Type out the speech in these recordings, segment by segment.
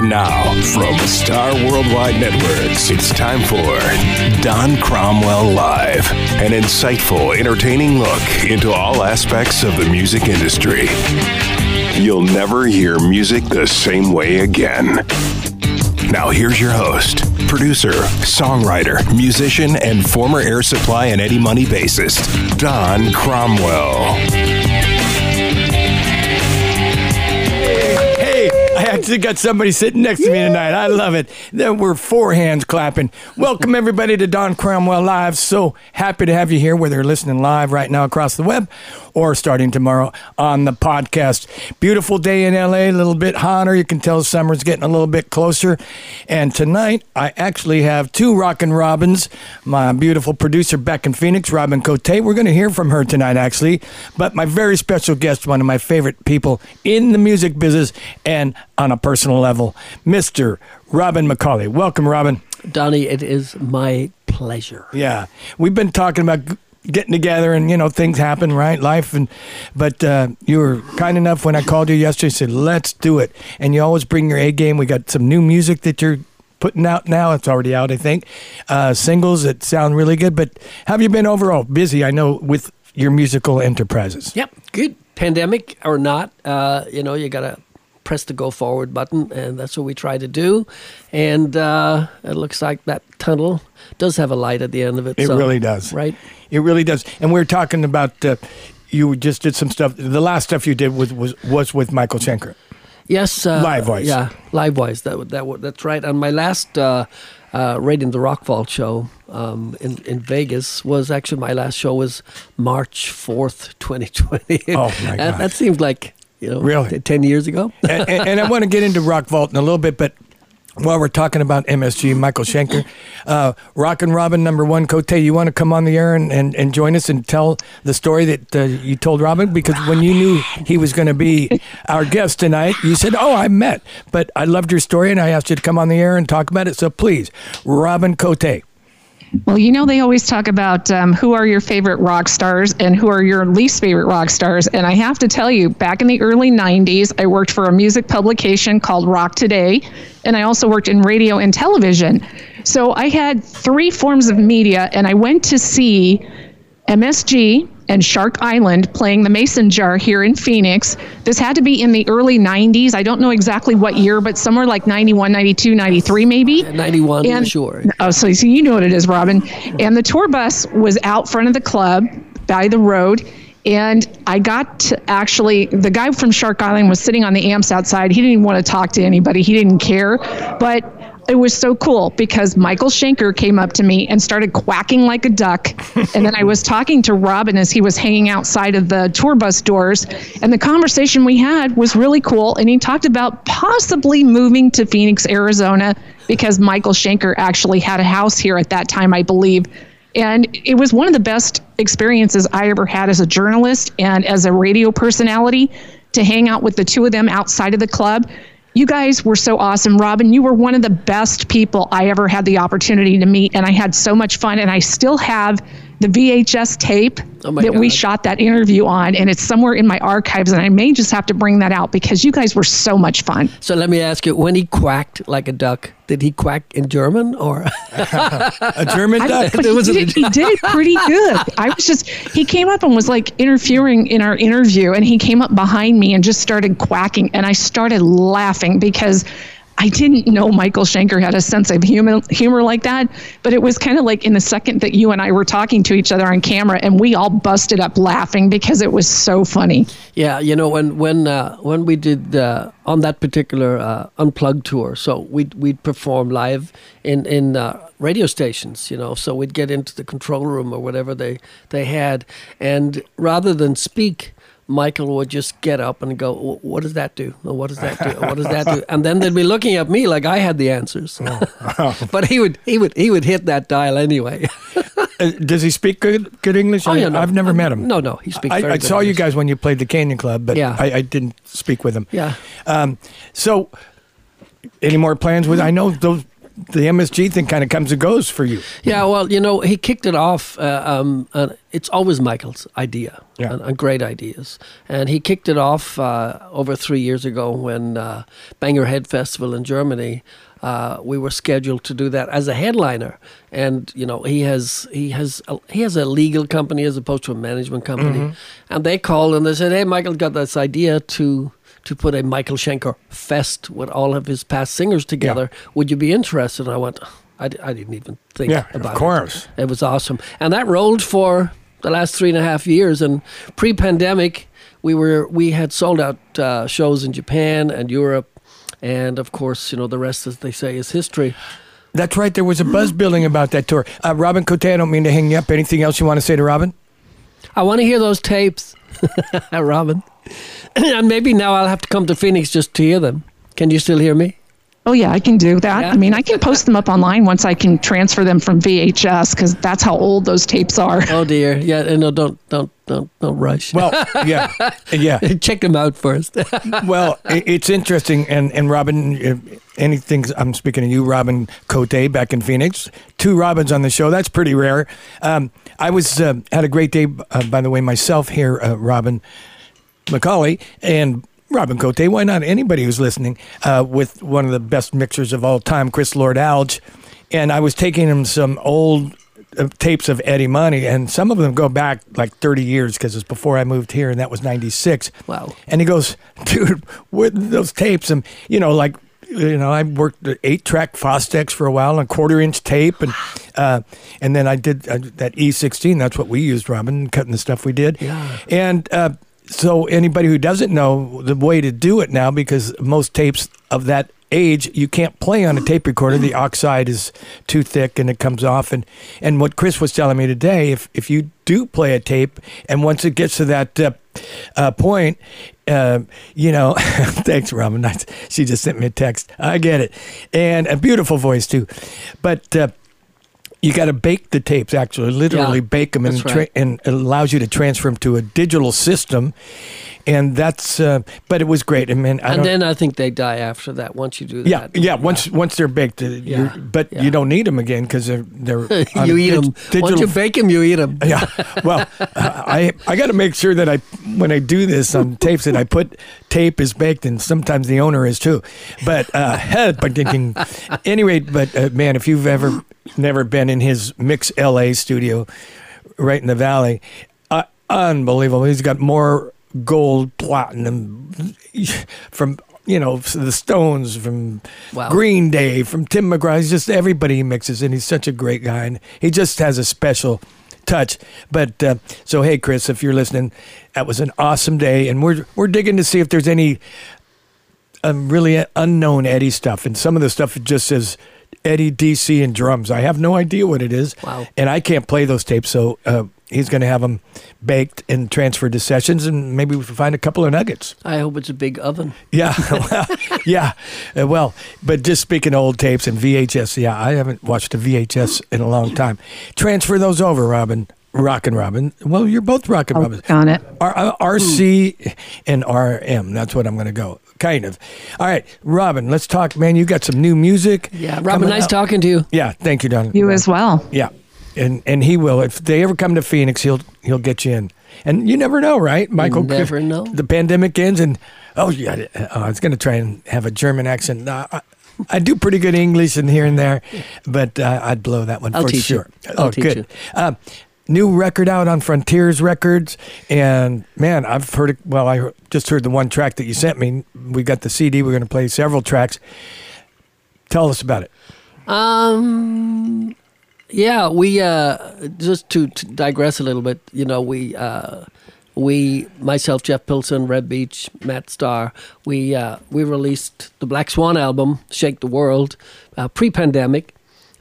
And now, from Star Worldwide Networks, it's time for Don Cromwell Live, an insightful, entertaining look into all aspects of the music industry. You'll never hear music the same way again. Now here's your host, producer, songwriter, musician, and former Air Supply and Eddie Money bassist, Don Cromwell. I actually got somebody sitting next to me tonight. I love it. There were four hands clapping. Welcome, everybody, to Don Cromwell Live. So happy to have you here, whether you're listening live right now across the web or starting tomorrow on the podcast. Beautiful day in L.A., a little bit hotter. You can tell summer's getting a little bit closer. And tonight, I actually have two Rockin' Robins, my beautiful producer back in Phoenix, Robin Cote. We're going to hear from her tonight, actually. But my very special guest, one of my favorite people in the music business and on a personal level, Mr. Robin McAuley. Welcome, Robin. Donnie, it is my pleasure. Yeah. We've been talking about getting together and, you know, things happen, right? Life. But you were kind enough when I called you yesterday, said, let's do it. And you always bring your A game. We got some new music that you're putting out now. It's already out, I think. Singles that sound really good. But have you been overall busy, I know, with your musical enterprises? Yep. Good. Pandemic or not, you got to press the go forward button, and that's what we try to do. And it looks like that tunnel does have a light at the end of it. It really does. Right? It really does. And we're talking about, you just did some stuff. The last stuff you did was with Michael Schenker. Yes. Live Voice. Yeah, Live Voice. That's right. And my last Raiding the Rock Vault show in Vegas was actually, my last show was March 4th, 2020. Oh, my God. That seems like, really? 10 years ago. and I want to get into Rock Vault in a little bit, but while we're talking about MSG, Michael Schenker, Rockin' Robin #1, Cote, you want to come on the air and join us and tell the story that you told Robin? Because when you knew he was going to be our guest tonight, you said, I met. But I loved your story, and I asked you to come on the air and talk about it. So please, Robin Cote. Well, they always talk about who are your favorite rock stars and who are your least favorite rock stars. And I have to tell you, back in the early 90s, I worked for a music publication called Rock Today. And I also worked in radio and television. So I had three forms of media, and I went to see MSG and Shark Island playing the Mason Jar here in Phoenix. This had to be in the early 90s. I don't know exactly what year, but somewhere like 91, 92, 93 maybe. 91, for sure. Oh, so you know what it is, Robin. And the tour bus was out front of the club by the road. And I got to actually, the guy from Shark Island was sitting on the amps outside. He didn't even want to talk to anybody. He didn't care. But it was so cool because Michael Schenker came up to me and started quacking like a duck. And then I was talking to Robin as he was hanging outside of the tour bus doors. And the conversation we had was really cool. And he talked about possibly moving to Phoenix, Arizona, because Michael Schenker actually had a house here at that time, I believe. And it was one of the best experiences I ever had as a journalist and as a radio personality to hang out with the two of them outside of the club. You guys were so awesome. Robin, you were one of the best people I ever had the opportunity to meet, and I had so much fun. And I still have the VHS tape that we shot that interview on, and it's somewhere in my archives, and I may just have to bring that out because you guys were so much fun. So let me ask you, when he quacked like a duck, did he quack in German or a German duck? He did pretty good. He came up and was like interfering in our interview, and he came up behind me and just started quacking, and I started laughing because I didn't know Michael Schenker had a sense of humor like that, but it was kind of like in the second that you and I were talking to each other on camera, and we all busted up laughing because it was so funny. Yeah, when we did on that particular Unplugged tour, so we'd perform live in radio stations, so we'd get into the control room or whatever they had, and rather than speak, Michael would just get up and go, what does that do? What does that do? What does that do? And then they'd be looking at me like I had the answers. But he would hit that dial anyway. Does he speak good English? Oh, yeah, no. I've never met him. No, he speaks very good I saw English. you guys when you played the Canyon Club, but yeah. I didn't speak with him. Yeah. So, any more plans with? I know those the MSG thing kind of comes and goes for you. Yeah, well, he kicked it off. And it's always Michael's idea, and great ideas. And he kicked it off over 3 years ago when Banger Head Festival in Germany. We were scheduled to do that as a headliner, and he has a legal company as opposed to a management company, and they called and they said, "Hey, Michael got this idea to put a Michael Schenker Fest with all of his past singers together. Would you be interested?" And I went, I didn't even think about it. Of course. It was awesome. And that rolled for the last 3.5 years. And pre-pandemic, we had sold out shows in Japan and Europe. And, of course, the rest, as they say, is history. That's right. There was a buzz building about that tour. Robin Cote, I don't mean to hang you up. Anything else you want to say to Robin? I want to hear those tapes, Robin. And maybe now I'll have to come to Phoenix just to hear them. Can you still hear me? Oh, yeah, I can do that. Yeah. I mean, I can post them up online once I can transfer them from VHS, because that's how old those tapes are. Oh, dear. Yeah, no, don't rush. Well, yeah. Check them out first. Well, it's interesting. And Robin, I'm speaking of you, Robin Cote, back in Phoenix. 2 Robins on the show. That's pretty rare. I had a great day, by the way, myself here, Robin McCauley, and Robin Cote, why not anybody who's listening, with one of the best mixers of all time, Chris Lord-Alge. And I was taking him some old tapes of Eddie Money, and some of them go back like 30 years because it's before I moved here, and that was 96. Wow. And he goes, "Dude, with those tapes," and I worked the 8-track Fostex for a while on 1/4-inch tape, and then I did that E16. That's what we used, Robin, cutting the stuff we did. Yeah. And so anybody who doesn't know the way to do it now, because most tapes of that age you can't play on a tape recorder. The oxide is too thick and it comes off. And what Chris was telling me today, if you do play a tape, and once it gets to that point, thanks, Robin. She just sent me a text. I get it. And a beautiful voice too. But you got to bake the tapes, actually, literally bake them, and it allows you to transfer them to a digital system. And that's, but it was great. I mean, then I think they die after that. Once you do that, Once they're baked, you don't need them again because they're you eat them. Once you bake them, you eat them. Yeah. Well, I got to make sure that when I do this on tapes, that I put tape is baked, and sometimes the owner is too. But anyway, man, if you've never been in his Mix LA studio, right in the Valley, unbelievable. He's got more gold, platinum from the Stones, from Green Day, from Tim McGraw. He's just everybody he mixes, and he's such a great guy, and he just has a special touch. But so hey, Chris, if you're listening, that was an awesome day, and we're digging to see if there's any really unknown Eddie stuff, and some of the stuff it just says Eddie DC and drums. I have no idea what it is, and I can't play those tapes, so he's going to have them baked and transferred to sessions, and maybe we can find a couple of nuggets. I hope it's a big oven. Yeah, but just speaking of old tapes and VHS, I haven't watched a VHS in a long time. Transfer those over, Robin. Rockin' Robin. Well, you're both Rockin' Robin. On it. RC and RM. That's what I'm going to go. Kind of. All right, Robin, let's talk, man. You got some new music. Yeah, Robin, nice talking to you. Yeah, thank you, Don. You as well. Yeah. And he will. If they ever come to Phoenix, he'll get you in. And you never know, right, Michael? You never know. The pandemic ends, and I was going to try and have a German accent. I do pretty good English and here and there, but I'd blow that one for sure. I'll teach good. You. New record out on Frontiers Records, and man, I've heard it. Well, I just heard the one track that you sent me. We got the CD. We're going to play several tracks. Tell us about it. Yeah, we just to digress a little bit. We myself, Jeff Pilson, Red Beach, Matt Starr, we released the Black Swan album, Shake the World, pre-pandemic.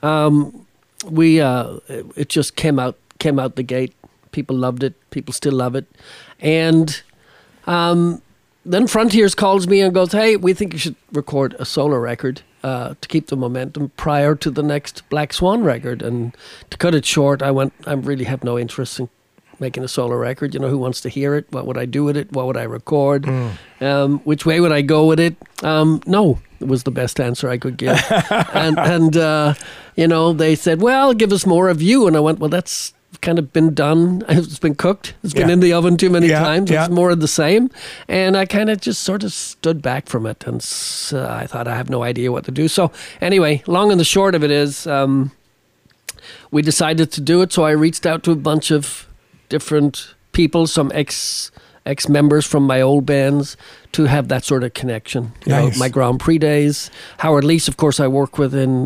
It just came out the gate. People loved it. People still love it. And then Frontiers calls me and goes, "Hey, we think you should record a solo record to keep the momentum prior to the next Black Swan record." And to cut it short, I really have no interest in making a solo record. Who wants to hear it? What would I do with it? What would I record? Which way would I go with it? No. was the best answer I could give. and you know, they said, well, give us more of you. And I went, well, that's kind of been done. It's been cooked. It's been in the oven too many times. It's more of the same. And I kind of just sort of stood back from it. And I thought, I have no idea what to do. So anyway, long and the short of it is we decided to do it. So I reached out to a bunch of different people, some ex-members from my old bands, to have that sort of connection. You know, my Grand Prix days. Howard Leese, of course, I work with in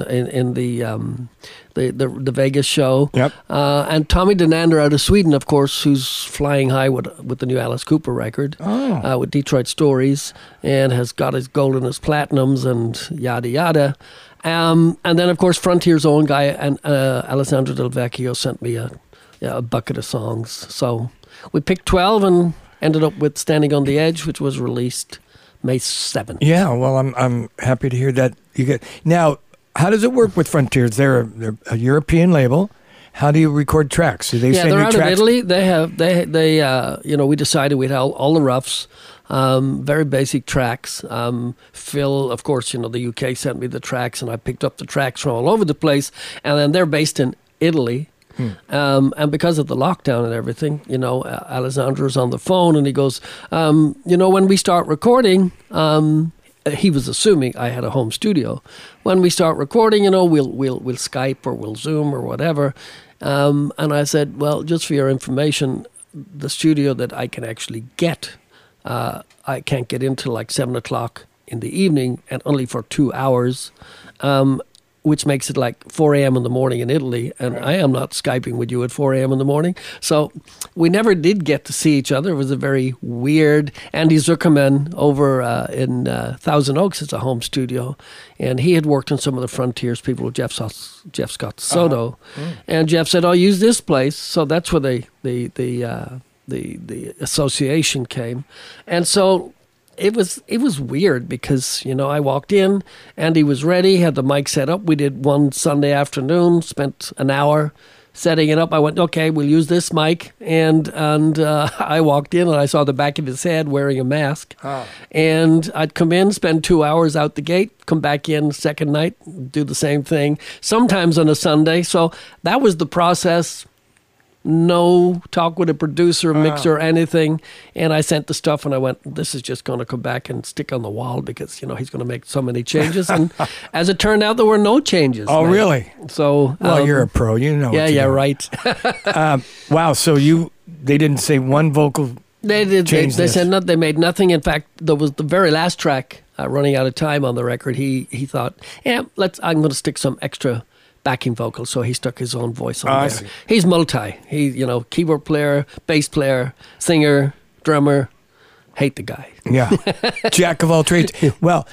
the Vegas show. Yep. And Tommy Denander out of Sweden, of course, who's flying high with the new Alice Cooper record, with Detroit Stories, and has got his gold and his platinums and yada yada. And then, of course, Frontier's own guy, and Alessandro Del Vecchio sent me a bucket of songs. So we picked 12 and ended up with Standing on the Edge, which was released May 7th. Yeah, well, I'm happy to hear that. Now, how does it work with Frontiers? They're a European label. How do you record tracks? Do they send they're you out tracks? of Italy. They you know, we decided we'd have all the roughs, very basic tracks. Phil, of course, you know, the UK sent me the tracks, and I picked up the tracks from all over the place. And then they're based in Italy. And because of the lockdown and everything, you know, Alessandro's on the phone and he goes, you know, when we start recording, he was assuming I had a home studio. When we start recording, you know, we'll Skype or we'll Zoom or whatever. And I said, well, just for your information, the studio that I can actually get, I can't get into like 7 o'clock in the evening and only for 2 hours. Which makes it like 4 a.m. in the morning in Italy, and I am not Skyping with you at 4 a.m. in the morning. So we never did get to see each other. It was a very weird. Andy Zuckerman over in Thousand Oaks is a home studio, and he had worked on some of the Frontiers people with Jeff Scott Soto, and Jeff said, "Oh, use this place." So that's where the association came, and so. It was weird because, you know, I walked in, Andy was ready, had the mic set up. We did one Sunday afternoon, spent an hour setting it up. I went, okay, we'll use this mic. And I walked in and I saw the back of his head wearing a mask. And I'd come in, spend 2 hours out the gate, come back in second night, do the same thing, sometimes on a Sunday. So that was the process. No talk with a producer, mixer, or anything. And I sent the stuff and I went, this is just going to come back and stick on the wall because, you know, he's going to make so many changes. And as it turned out, there were no changes. Oh, really? So, well, you're a pro. You know. Yeah, right. Wow. So they didn't say one vocal. They did. They said not. They made nothing. In fact, there was the very last track, running out of time on the record. He thought, I'm going to stick some extra backing vocals, so he stuck his own voice on there. I see. He's multi. He, you know, keyboard player, bass player, singer, drummer. Hate the guy. Yeah, jack of all trades. Well,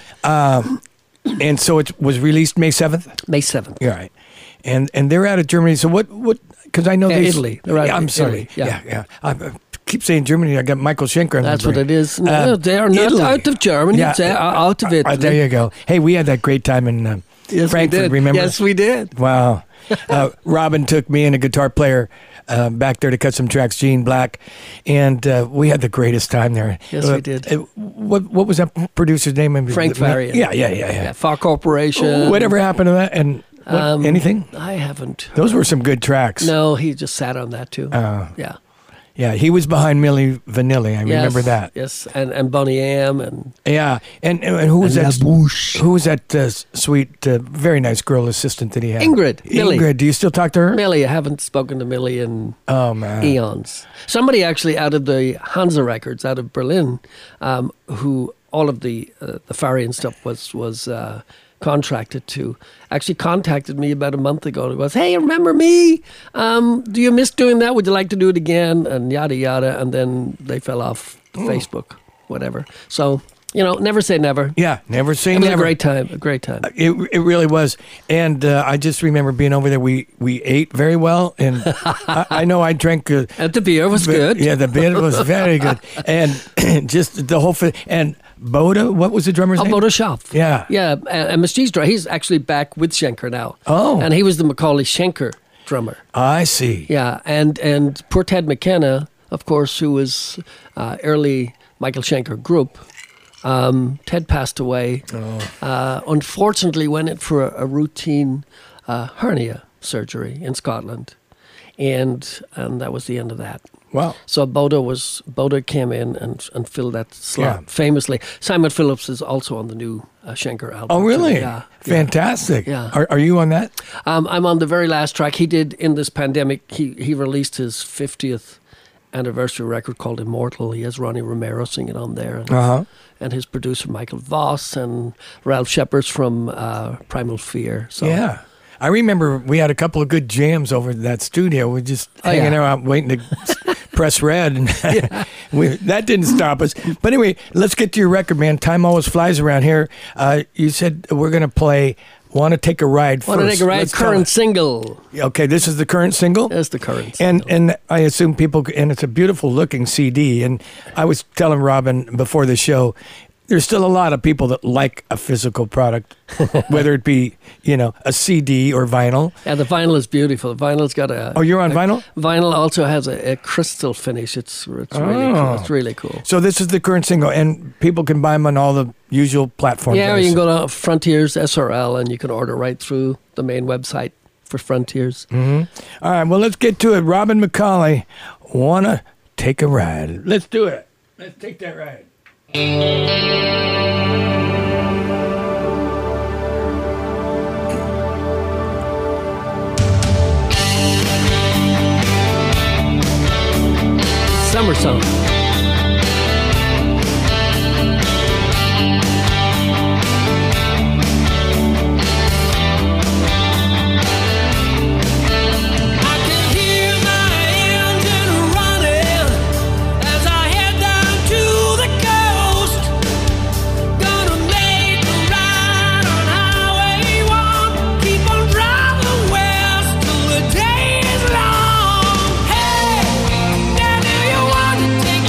and so it was released May 7th. May 7th. Yeah, right. And they're out of Germany. So what? Because I know Italy. They're out I'm sorry. Yeah. I keep saying Germany. I got Michael Schenker. That's what it is. No, they are not Italy. out of Germany. Yeah. They are out of Italy. There you go. Hey, we had that great time in. Yes, Frankfurt, we did. Remember? Yes, we did. Wow. Robin took me and a guitar player back there to cut some tracks, Gene Black, and we had the greatest time there. Yes, we did. What was that producer's name? Frank Farian. Yeah. Far Corporation. Whatever happened to that? And anything? I haven't. Those were some good tracks. No, he just sat on that too. Yeah. Yeah, he was behind Milli Vanilli. I remember that. Yes, and Bonnie M. and yeah, and who was and that? La Bouche. Who was that sweet, very nice girl assistant that he had? Ingrid. Millie. Ingrid, do you still talk to her? Millie, I haven't spoken to Millie in eons. Somebody actually out of the Hansa Records out of Berlin, who all of the Farian stuff was contracted to, actually contacted me about a month ago and goes, hey, remember me? Do you miss doing that? Would you like to do it again? And yada, yada. And then they fell off Facebook, whatever. So, you know, never say never. Yeah, never say never. A great time. It really was. And I just remember being over there. We ate very well. And I know I drank. And the beer was good. Yeah, the beer was very good. And just the whole thing. And Boda, what was the drummer's name? Boda Schaaf. Yeah. Yeah, and Mystique drummer. He's actually back with Schenker now. Oh. And he was the Macaulay Schenker drummer. I see. Yeah, and poor Ted McKenna, of course, who was early Michael Schenker group, Ted passed away. Unfortunately, went in for a routine hernia surgery in Scotland, and that was the end of that. Wow. So Bodo came in and filled that slot famously. Simon Phillips is also on the new Schenker album. Oh, really? Yeah. Fantastic. Yeah. Are you on that? I'm on the very last track. He did, in this pandemic, he released his 50th anniversary record called Immortal. He has Ronnie Romero singing on there. And his producer, Michael Voss, and Ralph Shepard from Primal Fear. So. Yeah. I remember we had a couple of good jams over at that studio. We're just hanging out waiting to press red. And that didn't stop us. But anyway, let's get to your record, man. Time always flies around here. You said we're going to play Want to Take a Ride First. Want to Take a Ride, let's current single. Okay, this is the current single? That's the current single. And I assume people, and it's a beautiful looking CD. And I was telling Robin before the show, there's still a lot of people that like a physical product, whether it be, a CD or vinyl. Yeah, the vinyl is beautiful. Vinyl's got a... Oh, you're on vinyl? Vinyl also has a crystal finish. It's really cool. It's really cool. So this is the current single, and people can buy them on all the usual platforms. Yeah, you can go to Frontiers SRL, and you can order right through the main website for Frontiers. Mm-hmm. All right, well, let's get to it. Robin McAuley, Wanna Take a Ride. Let's do it. Let's take that ride. Summer song. Take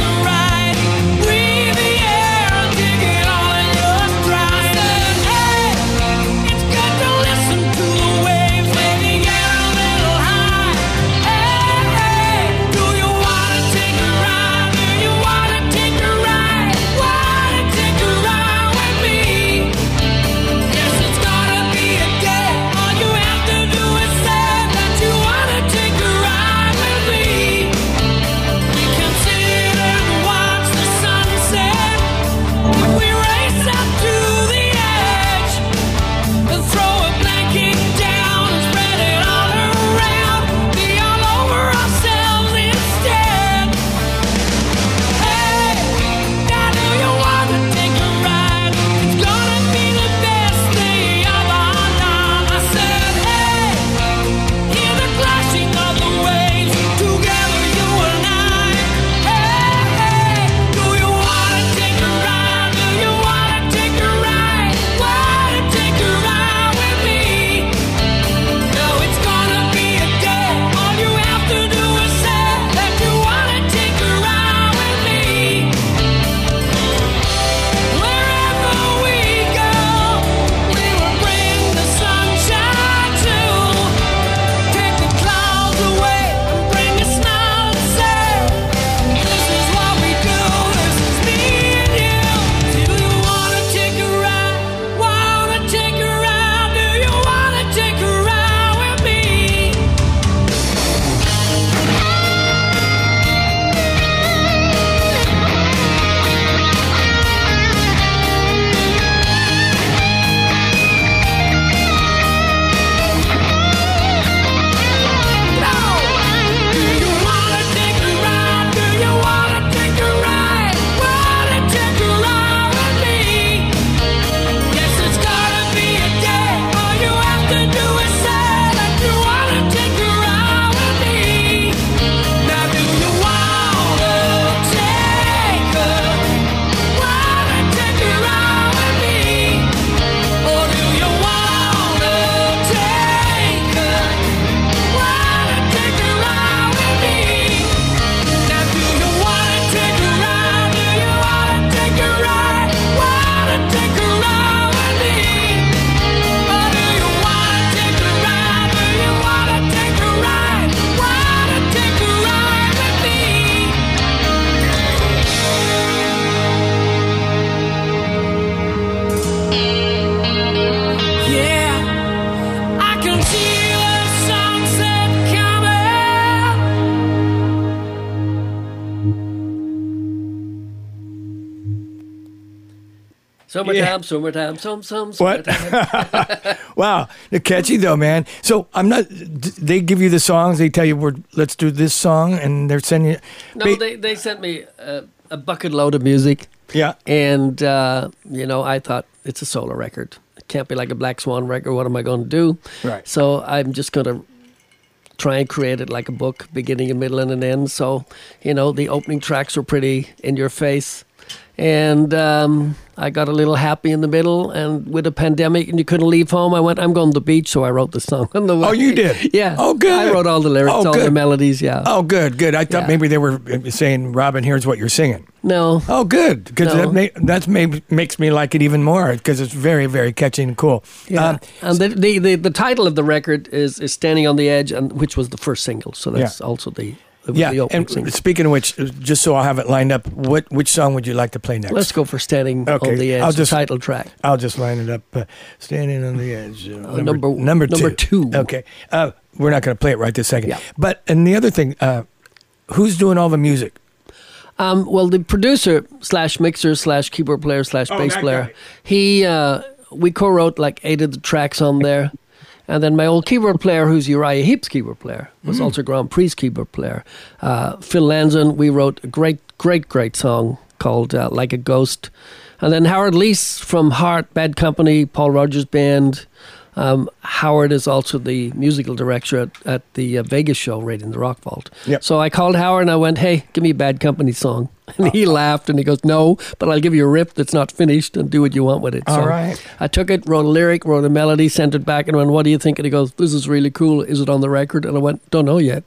Summertime, summertime, What? summertime. Wow, they're catchy though, man. So I'm not. They give you the songs. They tell you, let's do this song, and they're sending you. No, they sent me a bucket load of music. Yeah. And, I thought it's a solo record. It can't be like a Black Swan record. What am I going to do? Right. So I'm just going to try and create it like a book, beginning, a middle, and an end. So, the opening tracks were pretty in your face. And I got a little happy in the middle. And with a pandemic and you couldn't leave home, I went, I'm going to the beach. So I wrote the song on the way. Oh, you did? Yeah. Oh, good. I wrote all the lyrics, all good. the melodies, yeah. Oh, good. I thought Yeah. maybe they were saying, Robin, here's what you're singing. No. Oh, good. Because No. that makes me like it even more because it's very, very catchy and cool. Yeah. And the title of the record is Standing on the Edge, and which was the first single. So that's also the opening and single. speaking of which, just so I'll have it lined up, which song would you like to play next? Let's go for Standing Okay, on the Edge, I'll the just- title track. I'll just line it up. Standing on the Edge. Number number two. Okay. We're not going to play it right this second. Yeah. But, and the other thing, who's doing all the music? Well, the producer / mixer / keyboard player / bass that player, guy. he we co-wrote like 8 of the tracks on there. And then my old keyboard player, who's Uriah Heep's keyboard player, was also Grand Prix keyboard player. Phil Lanzon, we wrote a great song called Like a Ghost. And then Howard Leese from Heart, Bad Company, Paul Rogers Band. Howard is also the musical director at the Vegas show, right in the Rock Vault. Yep. So I called Howard and I went, hey, give me a Bad Company song. And he laughed and he goes, no, but I'll give you a riff that's not finished and do what you want with it. All So right. I took it, wrote a lyric, wrote a melody, sent it back and went, what do you think? And he goes, this is really cool. Is it on the record? And I went, don't know yet.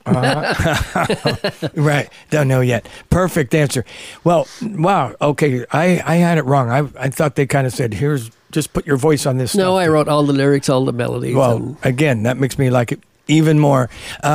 Right. Don't know yet. Perfect answer. Well, wow. Okay. I had it wrong. I thought they kind of said, just put your voice on this stuff. No, I wrote all the lyrics, all the melodies. Well, and again, that makes me like it even more.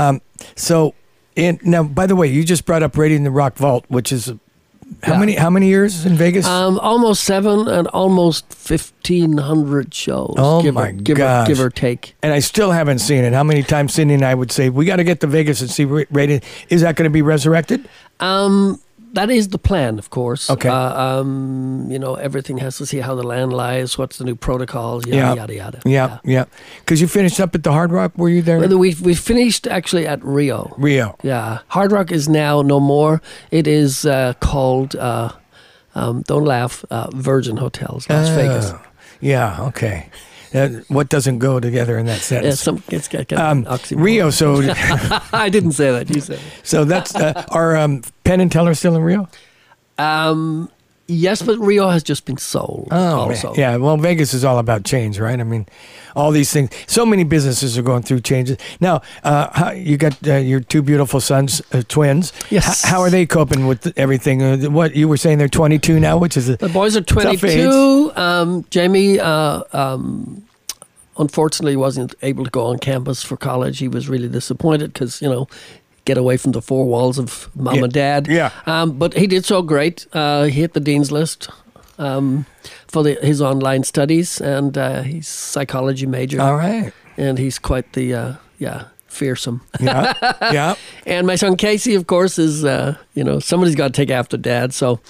Now, by the way, you just brought up Radio in the Rock Vault, which is how many years in Vegas? almost 7 and almost 1,500 shows. Oh, give my or, give gosh. Or, give or take. And I still haven't seen it. How many times Cindy and I would say, we got to get to Vegas and see Radio. Is that going to be resurrected? That is the plan, of course. Okay. Everything has to see how the land lies, what's the new protocols, yada, yada. Yeah. Because you finished up at the Hard Rock. Were you there? Well, we finished actually at Rio. Rio. Yeah. Hard Rock is now no more. It is called, don't laugh, Virgin Hotels, Las Vegas. Yeah, okay. What doesn't go together in that Yeah, sentence? it's got an oxymoron. Rio, so I didn't say that. You said it. so that's are Penn and Teller still in Rio? Yes, but Rio has just been sold. Also. Man. Yeah. Well, Vegas is all about change, right? I mean, all these things. So many businesses are going through changes now. You got your 2 beautiful sons, twins. Yes. How are they coping with everything? What you were saying? They're 22 now, which is The boys are tough age. 22. Jamie, unfortunately, wasn't able to go on campus for college. He was really disappointed because, get away from the 4 walls of mom and dad. Yeah. But he did so great. He hit the dean's list for his online studies, and he's psychology major. all right. And he's quite the, fearsome. Yeah. And my son Casey, of course, is, somebody's got to take after dad. So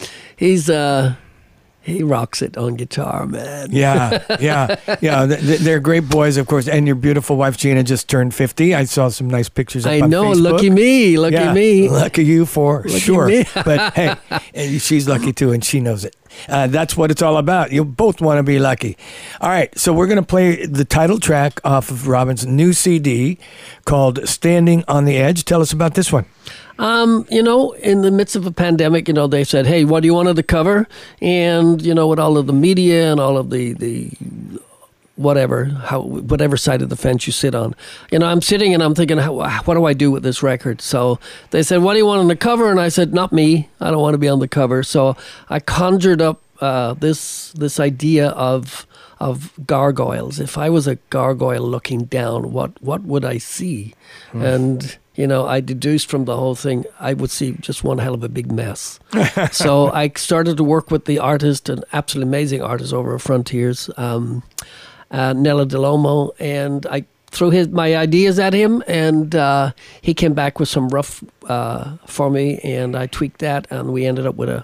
he rocks it on guitar, man. Yeah. They're great boys, of course. And your beautiful wife Gina just turned 50. I saw some nice pictures. Up I on know. Facebook. Lucky me. Lucky me. Lucky you for sure. me. But hey, she's lucky too, and she knows it. That's what it's all about. You both want to be lucky. All right, so we're going to play the title track off of Robin's new CD called "Standing on the Edge." Tell us about this one. In the midst of a pandemic, they said, hey, what do you want to cover? And, with all of the media and all of the whatever side of the fence you sit on. I'm sitting and I'm thinking, what do I do with this record? So they said, what do you want on the cover? And I said, not me. I don't want to be on the cover. So I conjured up this idea of gargoyles. If I was a gargoyle looking down, what would I see? And I deduced from the whole thing, I would see just one hell of a big mess. So I started to work with the artist, an absolutely amazing artist over at Frontiers, Nella DeLomo, and I threw my ideas at him, and he came back with some rough for me, and I tweaked that, and we ended up with a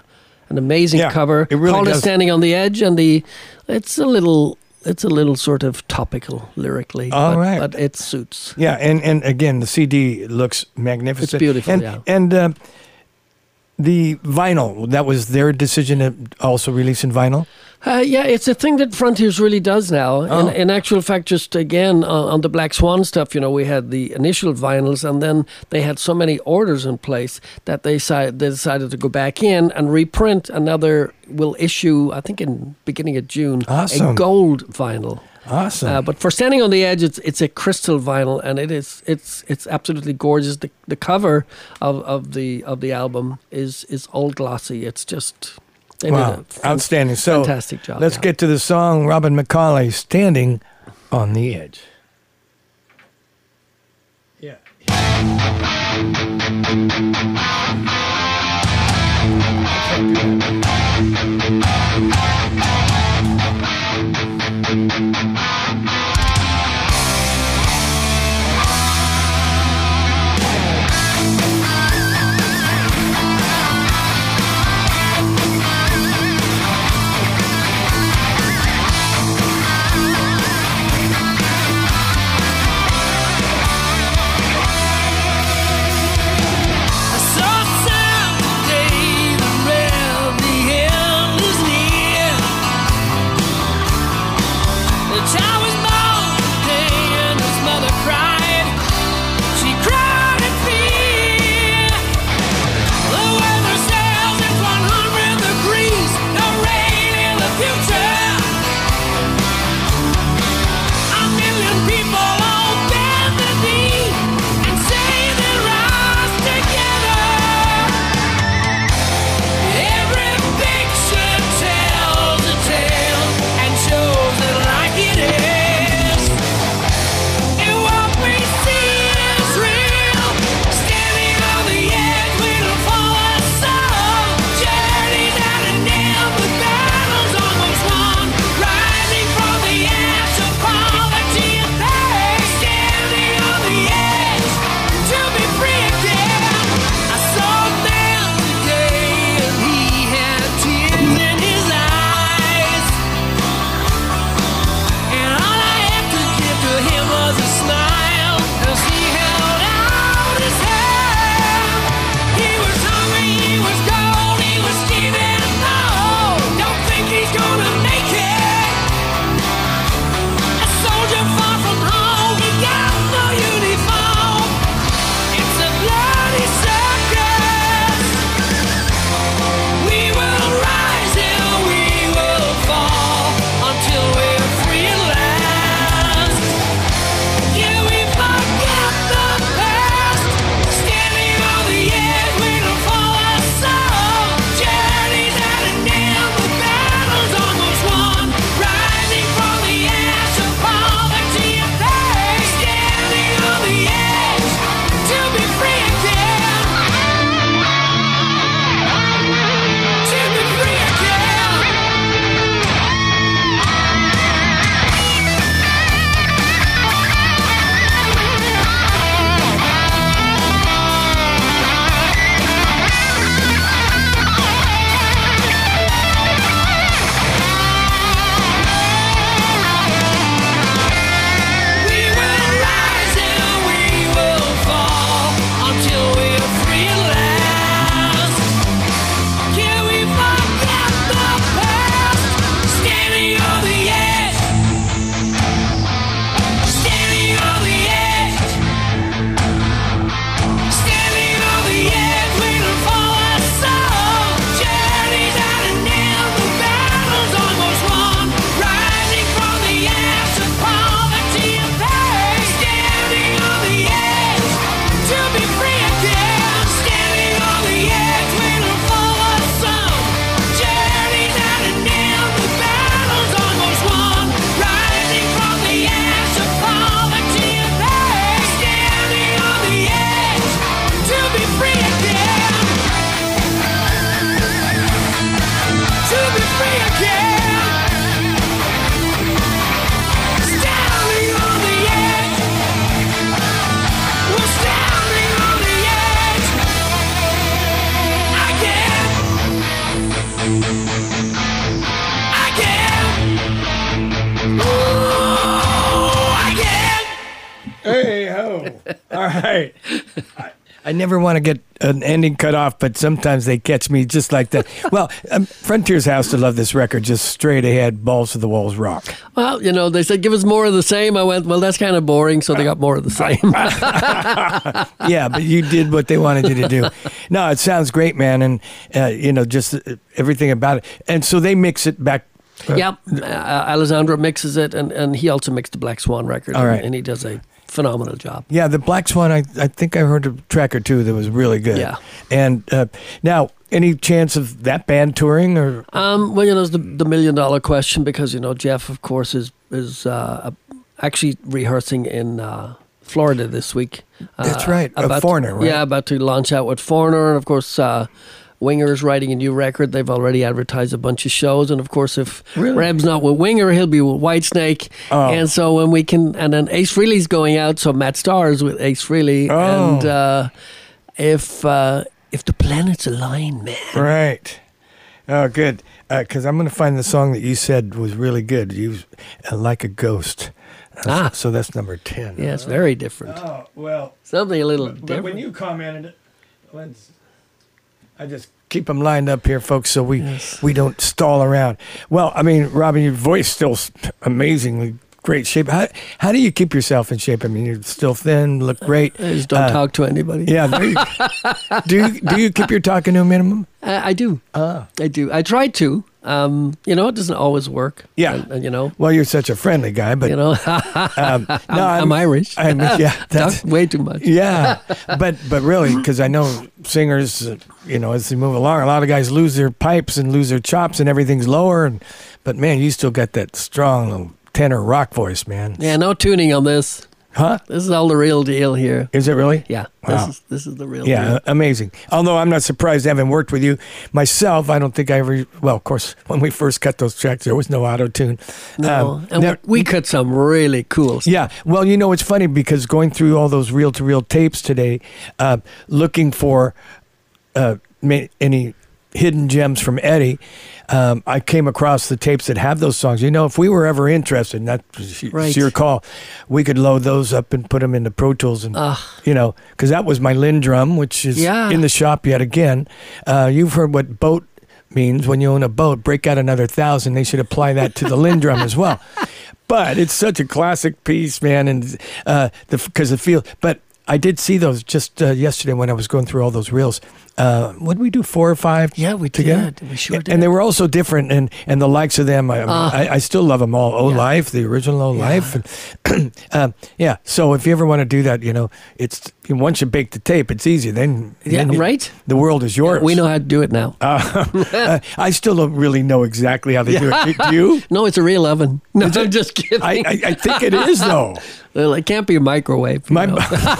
an amazing Yeah, cover. it really called does. It Standing on the Edge, and it's a little sort of topical lyrically, but it suits. Yeah, and again, the CD looks magnificent. It's beautiful, and, yeah. And the vinyl, that was their decision to also release in vinyl? Yeah, it's a thing that Frontiers really does now. Oh. In actual fact, just again, on the Black Swan stuff, we had the initial vinyls, and then they had so many orders in place that they decided to go back in and reprint another, will issue, I think in beginning of June, Awesome. a gold vinyl. Awesome. But for Standing on the Edge, it's a crystal vinyl, and it's absolutely gorgeous. The cover of the album is all glossy. It's just they Wow, did a outstanding. So fantastic job. let's yeah. get to the song Robin McAuley, Standing on the Edge. Yeah. I saw a sound today that read right. I never want to get an ending cut off, but sometimes they catch me just like that. Well, Frontiers has to love this record, just straight ahead, balls to the walls rock. Well, they said, give us more of the same. I went, well, that's kind of boring, so they got more of the same. Yeah, but you did what they wanted you to do. No, it sounds great, man, and, just everything about it. And so they mix it back. Alessandro mixes it, and he also mixed the Black Swan record, All right. and he does a phenomenal job. Yeah, the Black Swan, I think I heard a track or two that was really good. Yeah. And now, any chance of that band touring? Or it's the $1 million question, because, Jeff, of course, is actually rehearsing in Florida this week. That's right, Foreigner, right? Yeah, about to launch out with Foreigner, and of course... Winger is writing a new record. They've already advertised a bunch of shows, and of course, if Reb's not with Winger, he'll be with Whitesnake. Oh. And so when we can, and then Ace Frehley's going out, so Matt Starr is with Ace Frehley. Oh. And if the planets align, man, right? Oh, good. Because I'm going to find the song that you said was really good. You Like a Ghost. So that's number 10. Yeah, it's very different. Oh well, Something a little but different. when you commented, I just keep them lined up here, folks, so we don't stall around. Well, I mean, Robin, your voice still amazingly great shape. How do you keep yourself in shape? I mean, you're still thin, look great. I just don't talk to anybody. Yeah. Do you keep your talking to a minimum? I do. I do. I try to. It doesn't always work. Yeah. And Well, you're such a friendly guy, but I'm Irish. That's Talk way too much. Yeah, but really, because I know singers, as they move along, a lot of guys lose their pipes and lose their chops, and everything's lower. But man, you still got that strong little tenor rock voice, man. Yeah, no tuning on this. Huh? This is all the real deal here. Is it really? Yeah. Wow. This is the real Yeah, deal. amazing. Although I'm not surprised, having worked with you myself, I don't think I ever. Well, of course, when we first cut those tracks, there was no auto tune. No, we cut some really cool stuff. Yeah. Well, it's funny because going through all those reel-to-reel tapes today, looking for any hidden gems from Eddie, I came across the tapes that have those songs. If we were ever interested, and that's your call, we could load those up and put them into Pro Tools, and because that was my Lindrum, which is in the shop yet again. You've heard what boat means when you own a boat. Break out another 1,000. They should apply that to the Lindrum as well. But it's such a classic piece, man, and because the feel. But I did see those just yesterday when I was going through all those reels. What did we do, 4 or 5? Yeah, we together? did. We sure did. And they were all so different, and the likes of them, I still love them all. Life, the original Life. And, so if you ever want to do that, it's once you bake the tape, it's easy. Then right? The world is yours. Yeah, we know how to do it now. I still don't really know exactly how they do it. Do you? No, it's a real oven. No, I'm just kidding. I think it is, though. Well, it can't be a microwave. My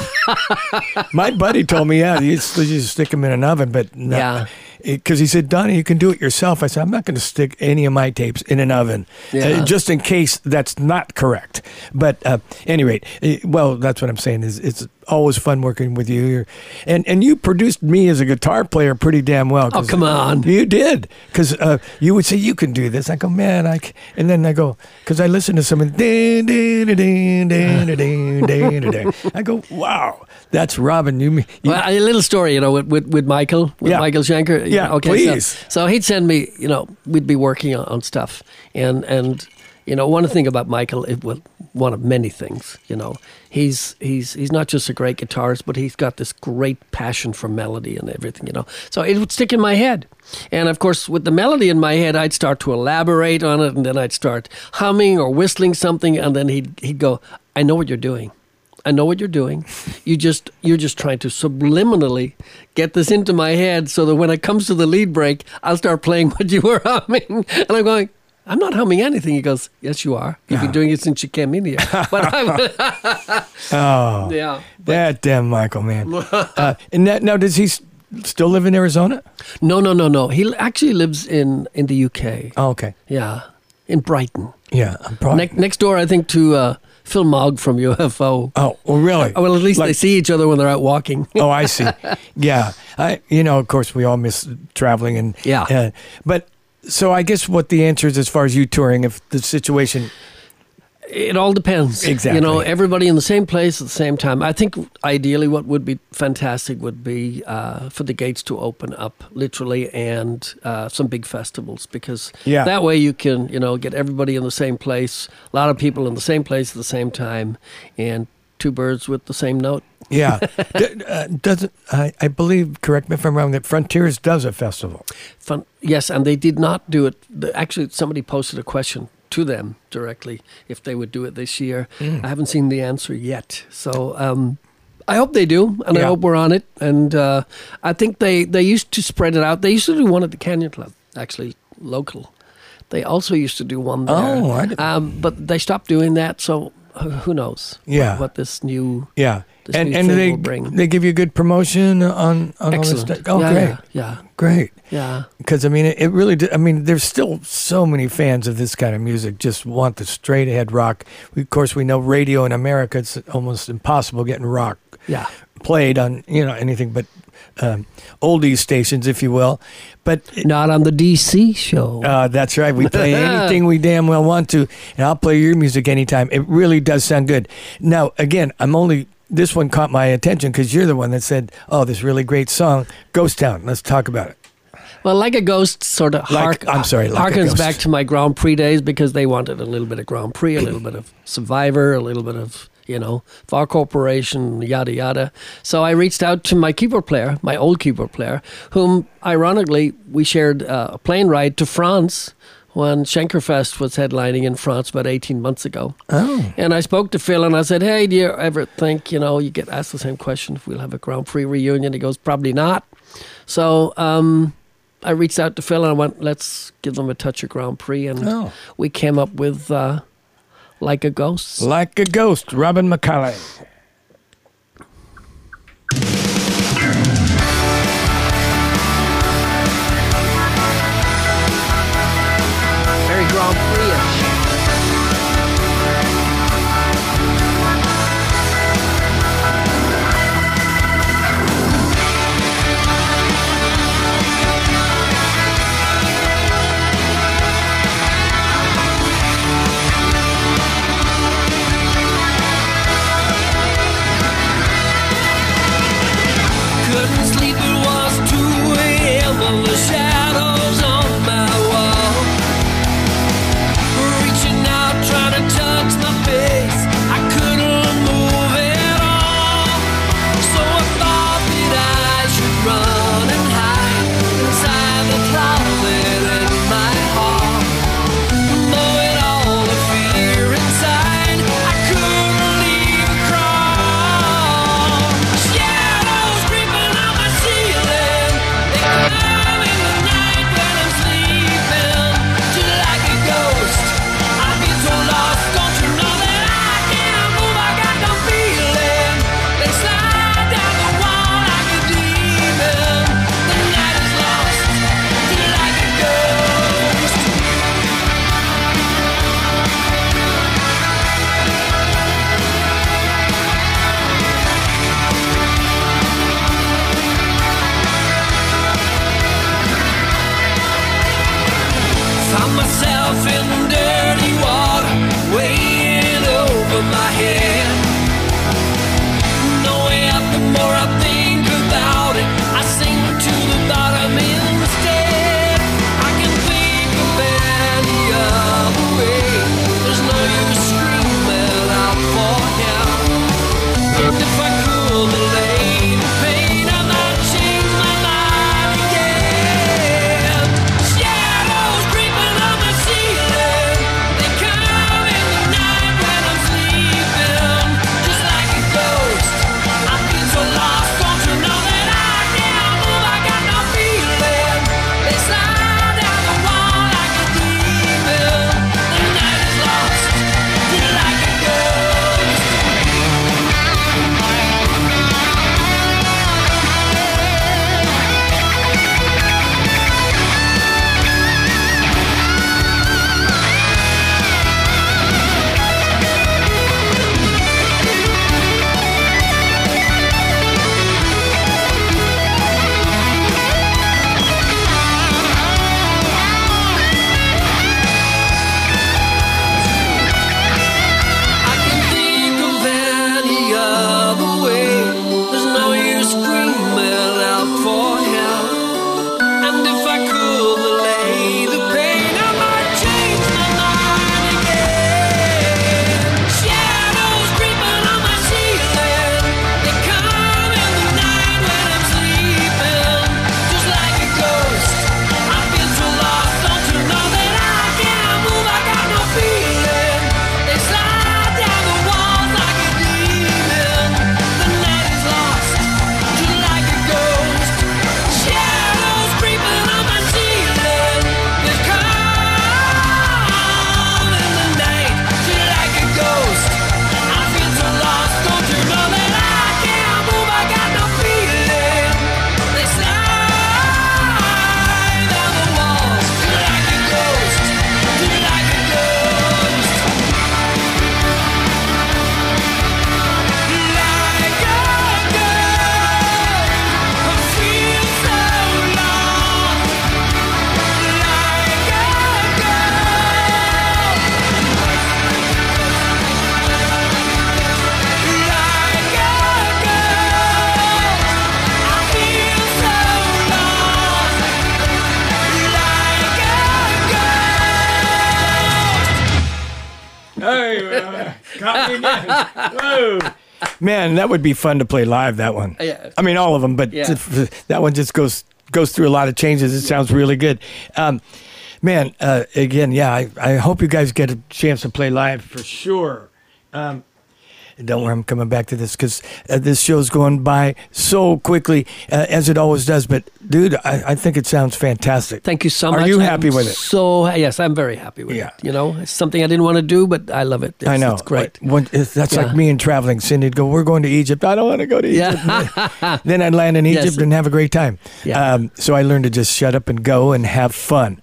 buddy told me, you just stick them in an oven, but no, because he said, Donnie, you can do it yourself. I said, I'm not going to stick any of my tapes in an oven, just in case that's not correct. But anyway, that's what I'm saying is it's always fun working with you. And you produced me as a guitar player pretty damn well. Oh, come on. You did. Because you would say, you can do this. I go, man, and then I go, because I listen to some of I go, wow, that's Robin. Well, a little story, with Michael, Michael Schenker. Yeah, okay, please. So he'd send me, we'd be working on stuff. And one thing about Michael, one of many things, he's not just a great guitarist, but he's got this great passion for melody and everything, So it would stick in my head. And of course, with the melody in my head, I'd start to elaborate on it, and then I'd start humming or whistling something, and then he'd go, I know what you're doing. I know what you're doing. You're just trying to subliminally get this into my head so that when it comes to the lead break, I'll start playing what you were humming. And I'm going, I'm not humming anything. He goes, yes, you are. You've been doing it since you came in here. But that damn Michael, man. And now, does he still live in Arizona? No. He actually lives in the UK. Oh, okay. Yeah, in Brighton. Yeah, next door, I think, to Phil Mogg from UFO. Oh, well, really? Well, at least they see each other when they're out walking. Oh, I see. Yeah. Of course, we all miss traveling. And but so I guess what the answer is as far as you touring, if the situation It all depends. Exactly. You know, everybody in the same place at the same time. I think ideally what would be fantastic would be for the gates to open up, literally, and some big festivals, because that way you can, you know, get everybody in the same place, a lot of people in the same place at the same time, and two birds with the same note. Yeah. Doesn't I believe, correct me if I'm wrong, that Frontiers does a festival. Yes, and they did not do it. Actually, somebody posted a question to them directly if they would do it this year. I haven't seen the answer yet. So I hope they do, and I hope we're on it. And I think they used to spread it out. They used to do one at the Canyon Club, actually, local. They also used to do one there. Oh, I didn't. But they stopped doing that, so who knows what this new... Yeah. And they bring. They give you good promotion on all this stuff. Oh, great. Yeah. Great. Yeah. Because, I mean, it really, I mean, there's still so many fans of this kind of music, just want the straight ahead rock. Of course, we know radio in America, it's almost impossible getting rock played on, you know, anything but oldies stations, if you will. But not on the DC show. That's right. We play anything we damn well want to, and I'll play your music anytime. It really does sound good. Now, again, this one caught my attention because you're the one that said, oh, this really great song, Ghost Town. Let's talk about it. Well, Like a Ghost sort of harkens back to my Grand Prix days, because they wanted a little bit of Grand Prix, a little bit of Survivor, a little bit of, you know, Far Corporation, yada, yada. So I reached out to my keyboard player, my old keyboard player, whom, ironically, we shared a plane ride to France when Schenkerfest was headlining in France about 18 months ago. Oh. And I spoke to Phil and I said, hey, do you ever think, you know, you get asked the same question if we'll have a Grand Prix reunion? He goes, probably not. So I reached out to Phil and I went, let's give them a touch of Grand Prix. And we came up with Like a Ghost. Like a Ghost, Robin McCauley. Very Grand Prix-ish. Shadows creeping on my ceiling, they come in the night when I'm sleeping. Caught me again. Whoa. Man, that would be fun to play live, that one. Yeah. I mean, all of them, but that one just goes through a lot of changes. It sounds really good. Man, again, I hope you guys get a chance to play live for sure. Don't worry, I'm coming back to this because this show's going by so quickly, as it always does. But, dude, I think it sounds fantastic. Thank you so much. Are you happy with it? So, yes, I'm very happy with it. You know, it's something I didn't want to do, but I love it. I know. It's great. That's like me and traveling. Cindy'd go, we're going to Egypt. I don't want to go to Egypt. Then I'd land in Egypt and have a great time. Yeah. So I learned to just shut up and go and have fun.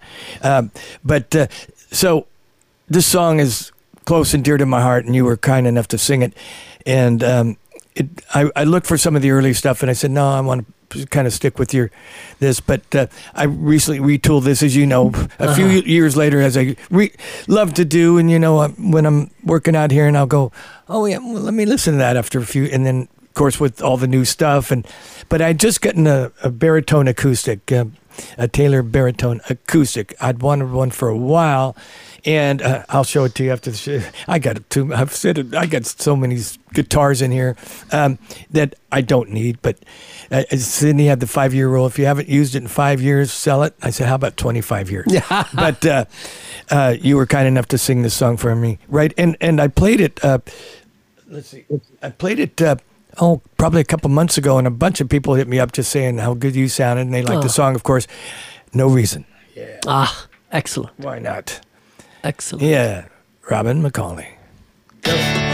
So this song is close and dear to my heart, and you were kind enough to sing it. And I looked for some of the early stuff, and I said, no, I want to kind of stick with this. But I recently retooled this, as you know, a few years later, as I love to do. And, you know, when I'm working out here, and I'll go, oh, yeah, well, let me listen to that after a few. And then, of course, with all the new stuff. But I'd just gotten a baritone acoustic, a Taylor baritone acoustic. I'd wanted one for a while. And I'll show it to you after the show. I've said it. I got so many guitars in here that I don't need. But Sydney had the 5-year rule. If you haven't used it in 5 years, sell it. I said, how about 25 years? Yeah. But you were kind enough to sing this song for me, right? And I played it. Let's see. I played it. Probably a couple months ago, and a bunch of people hit me up just saying how good you sounded, and they liked the song. Of course, No Reason. Yeah. Excellent. Why not? Excellent. Yeah, Robin McAuley. Go.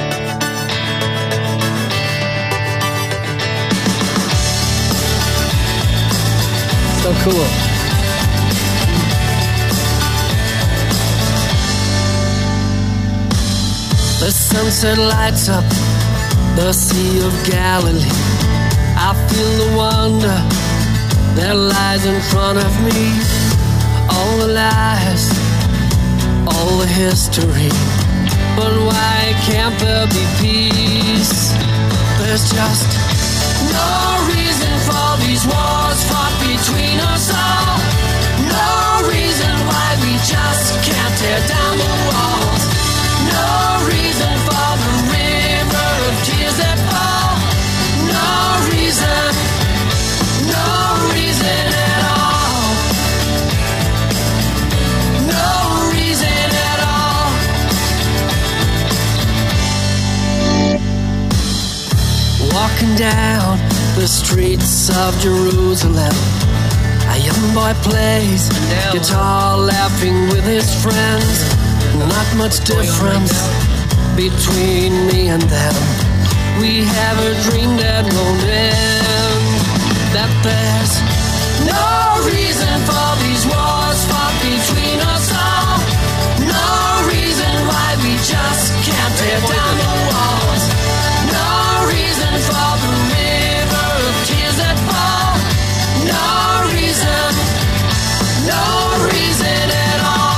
So cool. The sunset lights up the Sea of Galilee. I feel the wonder that lies in front of me. All the lies, all the history, but why can't there be peace? There's just no reason for these wars fought between us all. No reason why we just can't tear down the walls. No reason for the river of tears that fall. No reason at all. No reason at all. Walking down the streets of Jerusalem, a young boy plays guitar, laughing with his friends. Not much difference between me and them. We have a dream that won't end. That there's no reason for these wars fought between us all. No reason why we just can't tear down the walls. No reason for the river of tears that fall. No reason at all.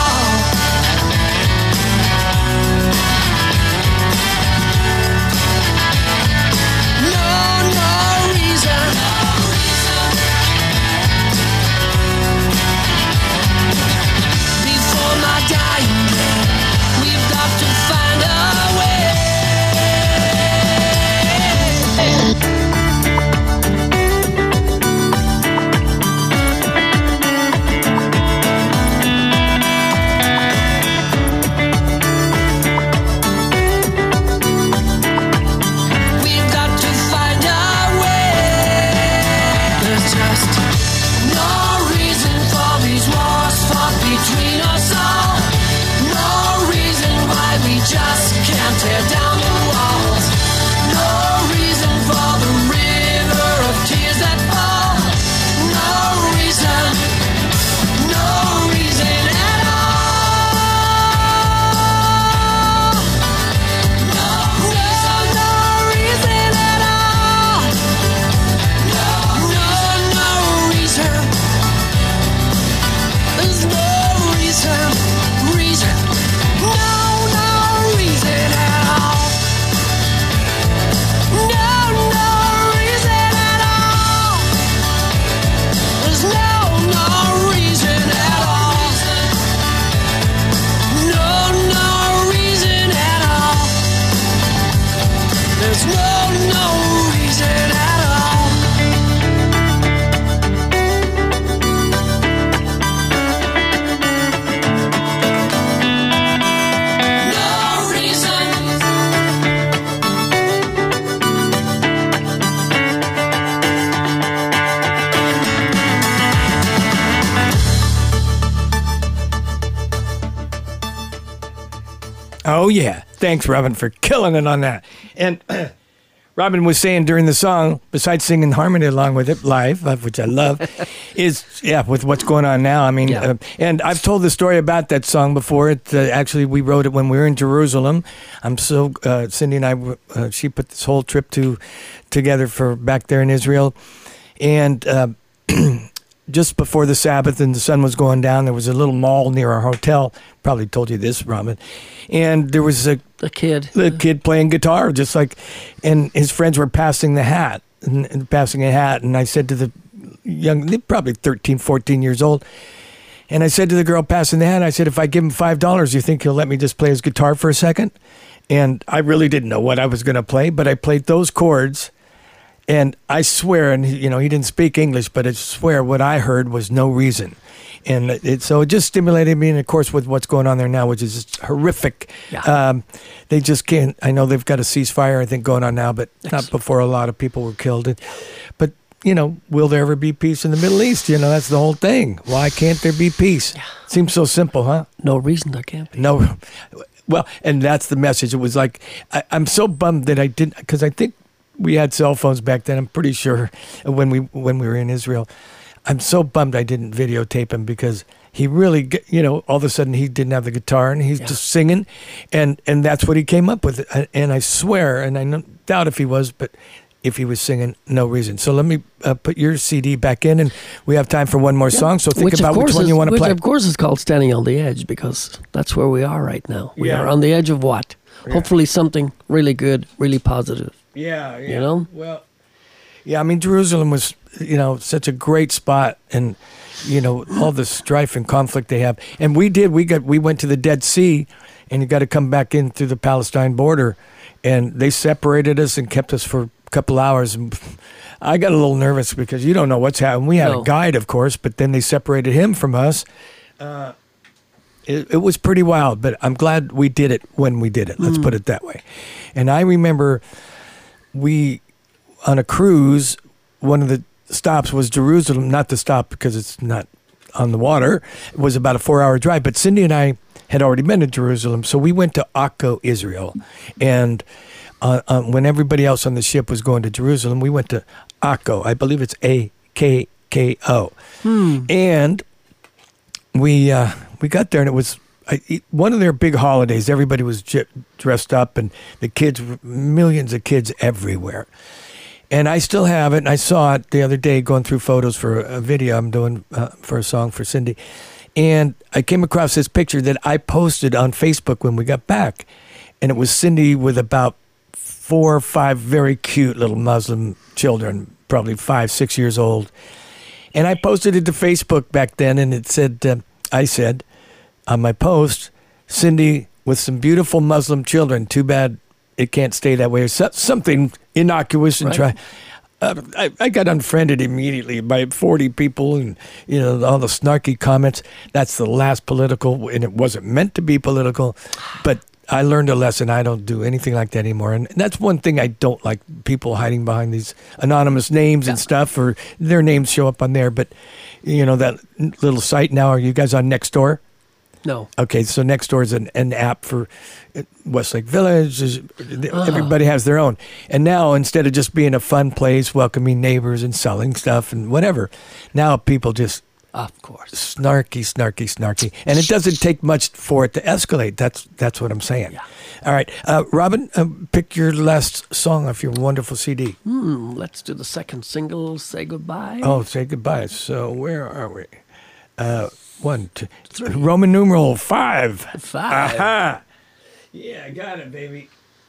Oh, yeah. Thanks, Robin, for killing it on that. And Robin was saying during the song, besides singing harmony along with it live, which I love, is, with what's going on now. I mean, and I've told the story about that song before. Actually, we wrote it when we were in Jerusalem. I'm so, Cindy and I, she put this whole trip together for back there in Israel. And just before the Sabbath and the sun was going down, there was a little mall near our hotel. Probably told you this, Robin. And there was a kid playing guitar, just like, and his friends were passing the hat, and passing a hat. And I said to the young, they're probably 13, 14 years old. And I said to the girl passing the hat, I said, if I give him $5, you think he'll let me just play his guitar for a second? And I really didn't know what I was going to play, but I played those chords. And I swear, and he didn't speak English, but I swear what I heard was No Reason. And so it just stimulated me, and of course with what's going on there now, which is just horrific. Yeah. They just can't, I know they've got a ceasefire, I think, going on now, but not before a lot of people were killed. But, will there ever be peace in the Middle East? That's the whole thing. Why can't there be peace? Yeah. Seems so simple, huh? No reason there can't be. No. Well, and that's the message. It was like, I'm so bummed that I didn't, because I think we had cell phones back then. I'm pretty sure when we were in Israel. I'm so bummed I didn't videotape him, because he really, all of a sudden he didn't have the guitar and he's just singing, and that's what he came up with. And I swear, and I doubt if he was, but if he was singing No Reason. So let me put your CD back in, and we have time for one more song. So think about which one you want to play. Which, of course, is called Standing on the Edge, because that's where we are right now. We are on the edge of what? Yeah. Hopefully something really good, really positive. Yeah. Well, I mean, Jerusalem was, such a great spot, and, all the strife and conflict they have. And we went to the Dead Sea, and you got to come back in through the Palestine border, and they separated us and kept us for a couple hours. And I got a little nervous because you don't know what's happening. We had a guide, of course, but then they separated him from us. It was pretty wild, but I'm glad we did it when we did it. Let's put it that way. And I remember on a cruise, one of the stops was Jerusalem, not the stop because it's not on the water. It was about a 4-hour drive, but Cindy and I had already been to Jerusalem, so we went to Akko, Israel. And when everybody else on the ship was going to Jerusalem, we went to Akko. I believe it's A-K-K-O. And we got there, and it was one of their big holidays. Everybody was dressed up, and the kids, millions of kids everywhere. And I still have it, and I saw it the other day going through photos for a video I'm doing for a song for Cindy. And I came across this picture that I posted on Facebook when we got back. And it was Cindy with about 4 or 5 very cute little Muslim children, probably 5, 6 years old. And I posted it to Facebook back then, and it said, I said on my post, Cindy with some beautiful Muslim children. Too bad it can't stay that way. Something innocuous and try. I got unfriended immediately by 40 people, and all the snarky comments. That's the last political, and it wasn't meant to be political, but I learned a lesson. I don't do anything like that anymore, and that's one thing I don't like: people hiding behind these anonymous names and stuff, or their names show up on there. But that little site now. Are you guys on Nextdoor? No. Okay, so Nextdoor is an app for Westlake Village. Everybody has their own. And now, instead of just being a fun place, welcoming neighbors and selling stuff and whatever, now people just, of course, snarky. And it doesn't take much for it to escalate. That's what I'm saying. Yeah. All right. Robin, pick your last song off your wonderful CD. Let's do the second single, Say Goodbye. Oh, Say Goodbye. So where are we? 1, 2, 3. Roman numeral 5. 5. Aha. Yeah, I got it, baby.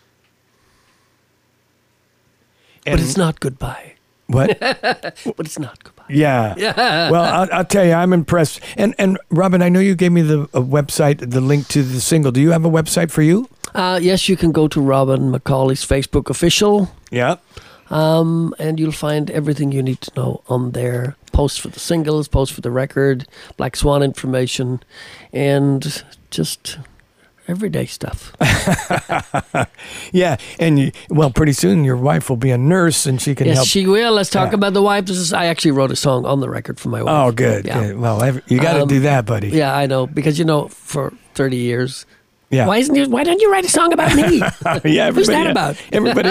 But it's not goodbye. What? But it's not goodbye. Yeah. Well, I'll tell you, I'm impressed. And Robin, I know you gave me the website, the link to the single. Do you have a website for you? Yes, you can go to Robin McCauley's Facebook official. Yeah. And you'll find everything you need to know on there. Posts for the singles, posts for the record, Black Swan information, and just everyday stuff. Yeah, and pretty soon your wife will be a nurse, and she can help. Yes, she will. Let's talk about the wife. I actually wrote a song on the record for my wife. Oh, good. Yeah. Good. Well, you got to do that, buddy. Yeah, I know, because for 30 years, Yeah. Why don't you write a song about me? Yeah, Who's that about? Everybody.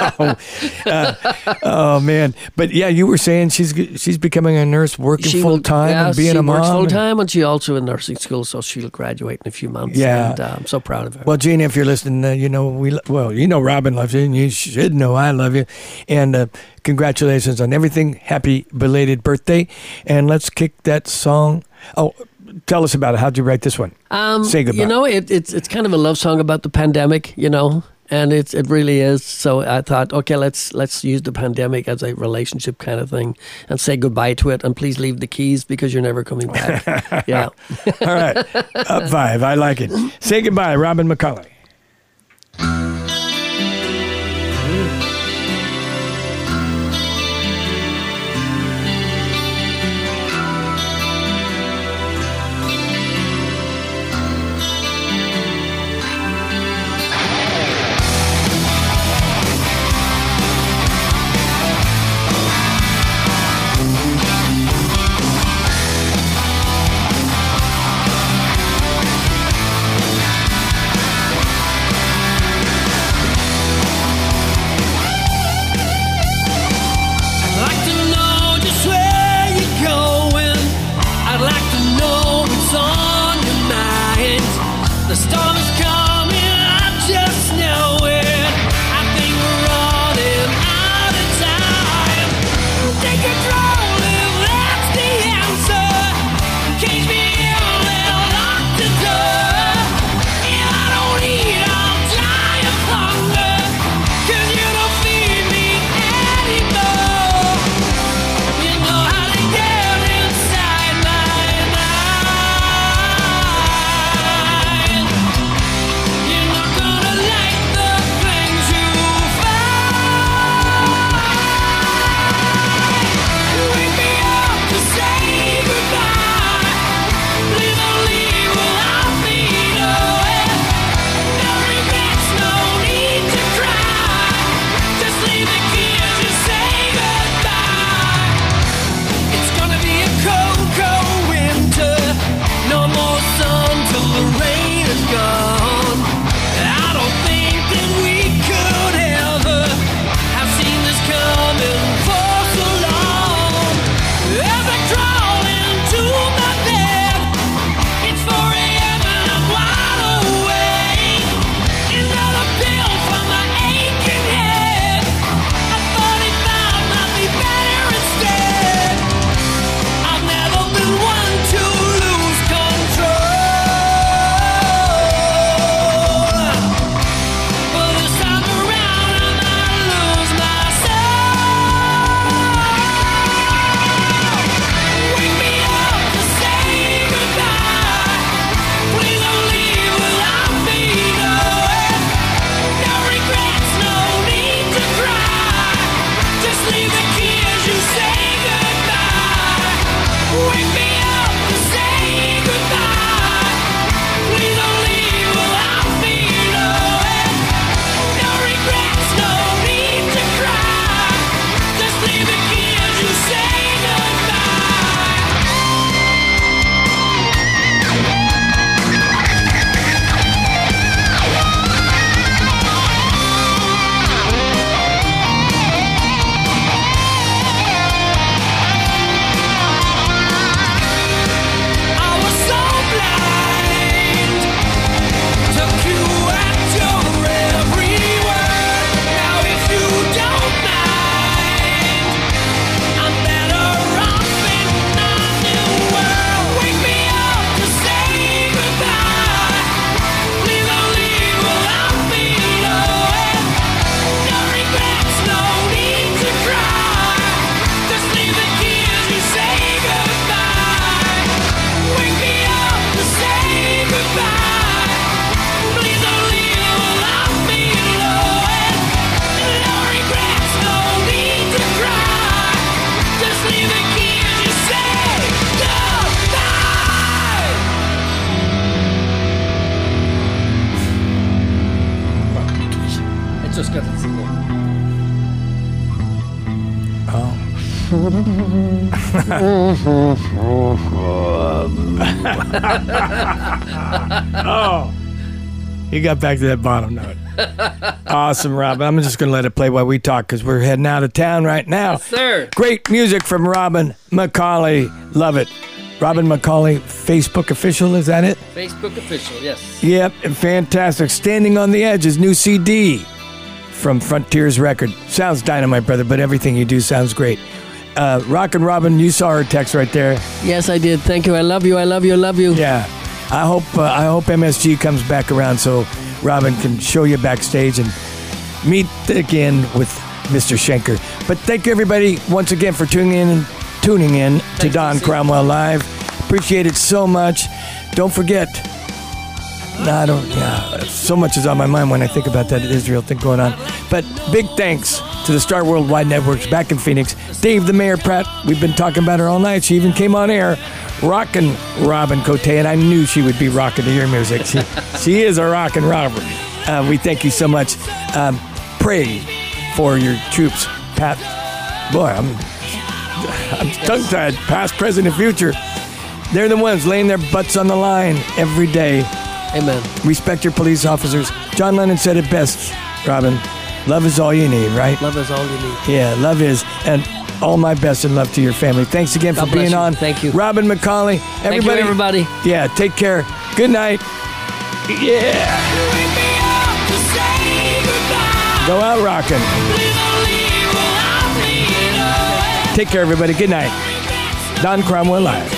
Oh man, but yeah, you were saying she's becoming a nurse, working full time, and being a mom. She works full time, and she also in nursing school, so she'll graduate in a few months. Yeah, and I'm so proud of her. Well, Gina, if you're listening, you know Robin loves you, and you should know I love you, and congratulations on everything. Happy belated birthday, and let's kick that song. Oh. Tell us about it. How'd you write this one? Say goodbye. You know, it's kind of a love song about the pandemic, you know, and it really is. So I thought, okay, let's use the pandemic as a relationship kind of thing and say goodbye to it. And please leave the keys because you're never coming back. Yeah. All right. Up 5. I like it. Say goodbye, Robin McCulley. just got to see it. Oh. He got back to that bottom note. Awesome, Robin. I'm just going to let it play while we talk because we're heading out of town right now. Yes, sir. Great music from Robin McAuley. Love it. Robin McAuley, Facebook official, is that it? Facebook official, yes. Yep, fantastic. Standing on the Edge, his new CD from Frontiers Record. Sounds dynamite, brother, but everything you do sounds great. Rockin' Robin, you saw her text right there. Yes, I did. Thank you. I love you. I love you. I love you. Yeah. I hope MSG comes back around so Robin can show you backstage and meet again with Mr. Schenker. But thank you, everybody, once again for tuning in to Don Cromwell Live. Appreciate it so much. Don't forget, so much is on my mind when I think about that Israel thing going on. But big thanks to the Star Worldwide Networks back in Phoenix. Dave the Mayor Pratt, we've been talking about her all night. She even came on air, rockin' Robin Cote, and I knew she would be rocking to your music. She is a rockin' robber. We thank you so much. Pray for your troops, Pat. Boy, I'm tongue-tied, past, present, and future. They're the ones laying their butts on the line every day. Amen. Respect your police officers. John Lennon said it best, Robin. Love is all you need, right? Love is all you need. Yeah, love is. And all my best and love to your family. Thanks again for being on. Thank you. Robin McAuley. Thank you, everybody. Yeah, take care. Good night. Yeah. Go out rocking. Take care, everybody. Good night. Don Cromwell Live.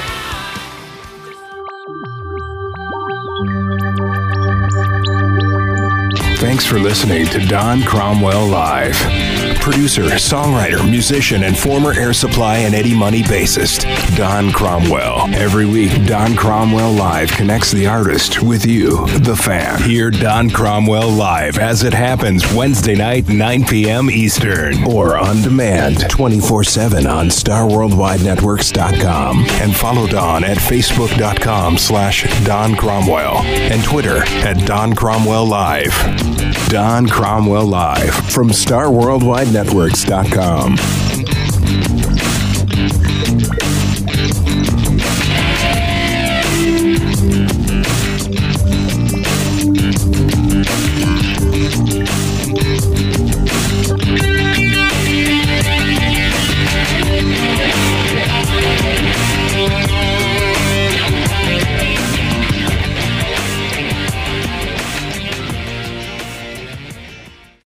Thanks for listening to Don Cromwell Live. Producer, songwriter, musician, and former Air Supply and Eddie Money bassist, Don Cromwell. Every week, Don Cromwell Live connects the artist with you, the fan. Hear Don Cromwell Live as it happens Wednesday night, 9 p.m. Eastern. Or on demand, 24/7 on StarWorldWideNetworks.com. And follow Don at Facebook.com/Don Cromwell. And Twitter at Don Cromwell Live. Don Cromwell Live from StarWorldWideNetworks.com.